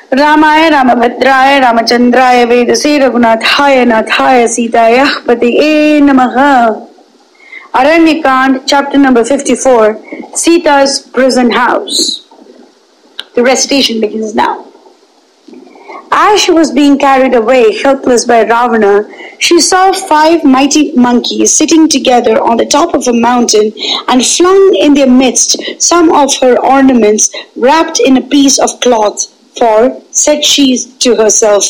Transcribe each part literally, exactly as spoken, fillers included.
Ramaya Ramabhadraya Ramachandraya Vedase Raghunathaya Nathaya Sitayah Patiye Namaha. Aranyakand, chapter number fifty-four, Sita's prison house. The recitation begins now. As she was being carried away, helpless by Ravana, she saw five mighty monkeys sitting together on the top of a mountain and flung in their midst some of her ornaments wrapped in a piece of cloth. For, said she to herself,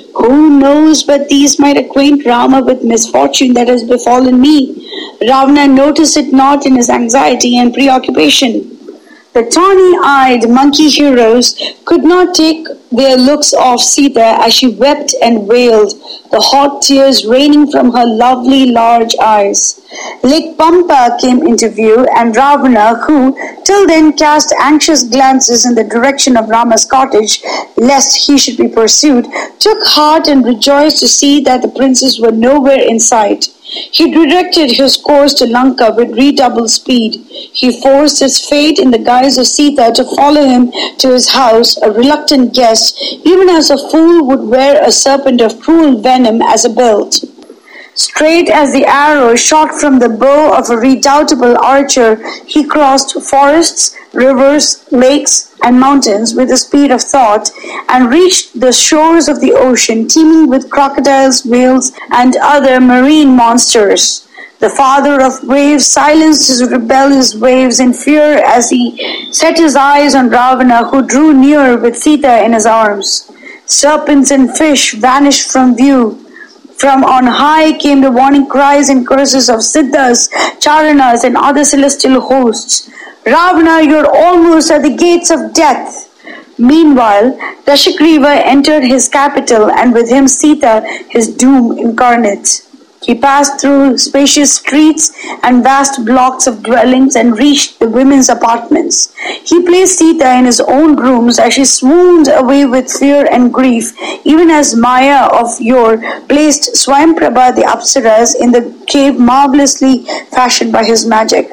who knows but these might acquaint Rama with misfortune that has befallen me? Ravana noticed it not in his anxiety and preoccupation. The tawny-eyed monkey heroes could not take their looks off Sita as she wept and wailed, the hot tears raining from her lovely large eyes. Lake Pampa came into view, and Ravana, who till then cast anxious glances in the direction of Rama's cottage, lest he should be pursued, took heart and rejoiced to see that the princes were nowhere in sight. He directed his course to Lanka with redoubled speed. He forced his fate in the guise of Sita to follow him to his house, a reluctant guest, even as a fool would wear a serpent of cruel venom as a belt. Straight as the arrow shot from the bow of a redoubtable archer, he crossed forests, rivers, lakes, and mountains with the speed of thought, and reached the shores of the ocean teeming with crocodiles, whales, and other marine monsters. The father of waves silenced his rebellious waves in fear as he set his eyes on Ravana, who drew near with Sita in his arms. Serpents and fish vanished from view. From on high came the warning cries and curses of Siddhas, Charanas, and other celestial hosts. Ravana, you are almost at the gates of death. Meanwhile, Dashagriva entered his capital, and with him Sita, his doom incarnate. He passed through spacious streets and vast blocks of dwellings and reached the women's apartments. He placed Sita in his own rooms as she swooned away with fear and grief, even as Maya of yore placed Swayamprabha the Apsaras in the cave marvelously fashioned by his magic.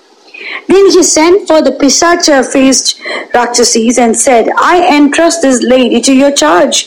Then he sent for the Pisacha-faced Rakshasis and said, I entrust this lady to your charge.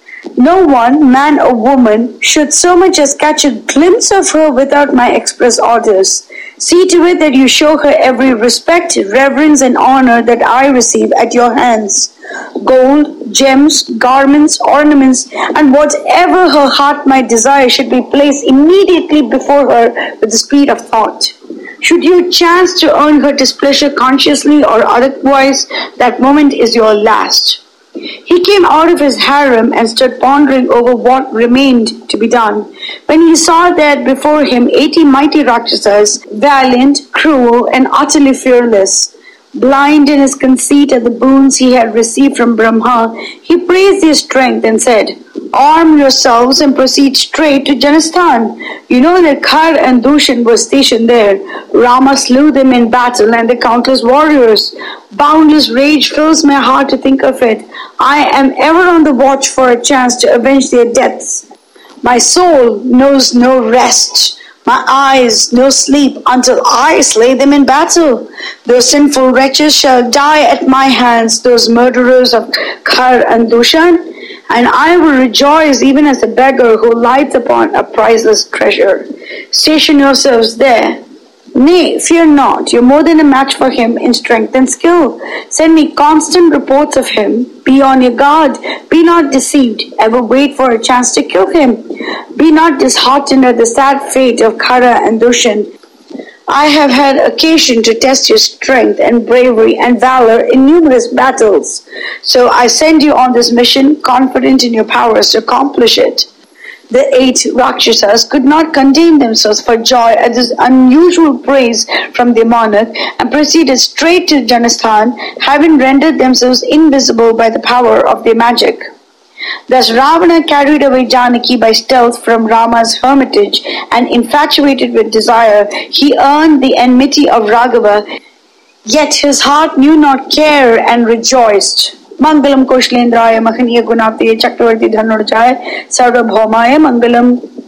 No one, man or woman, should so much as catch a glimpse of her without my express orders. See to it that you show her every respect, reverence, and honor that I receive at your hands. Gold, gems, garments, ornaments, and whatever her heart might desire should be placed immediately before her with the speed of thought. Should you chance to earn her displeasure consciously or otherwise, that moment is your last. He came out of his harem and stood pondering over what remained to be done, when he saw that before him eighty mighty Rakshasas, valiant, cruel, and utterly fearless. Blind in his conceit at the boons he had received from Brahma, he praised their strength and said, Arm yourselves and proceed straight to Janasthan. You know that Khar and Dushan were stationed there. Rama slew them in battle and the countless warriors. Boundless rage fills my heart to think of it. I am ever on the watch for a chance to avenge their deaths. My soul knows no rest. My eyes no sleep until I slay them in battle. Those sinful wretches shall die at my hands, those murderers of Khar and Dushan. And I will rejoice even as a beggar who lights upon a priceless treasure. Station yourselves there. Nay, fear not, you are more than a match for him in strength and skill. Send me constant reports of him. Be on your guard. Be not deceived. Ever wait for a chance to kill him. Be not disheartened at the sad fate of Khara and Dushan. I have had occasion to test your strength and bravery and valor in numerous battles. So I send you on this mission, confident in your powers to accomplish it. The eight Rakshasas could not contain themselves for joy at this unusual praise from their monarch and proceeded straight to Janasthan, having rendered themselves invisible by the power of their magic. Thus Ravana carried away Janaki by stealth from Rama's hermitage, and infatuated with desire, he earned the enmity of Raghava, yet his heart knew not care and rejoiced. Mangalam Koshlendraya Mahaniya Gunaptiye Chakravarti Dhanurjaya Sarvabhaumaya Mangalam